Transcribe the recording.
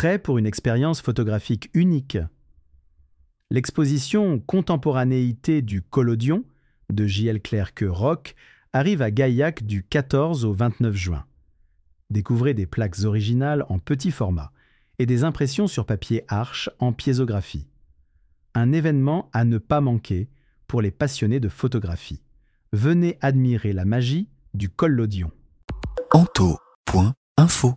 prêt pour une expérience photographique unique. L'exposition Contemporanéité du collodion de J.L. Clercq-Roch arrive à Gaillac du 14 au 29 juin. Découvrez des plaques originales en petit format et des impressions sur papier arche en piézographie. Un événement à ne pas manquer pour les passionnés de photographie. Venez admirer la magie du collodion. Anto.info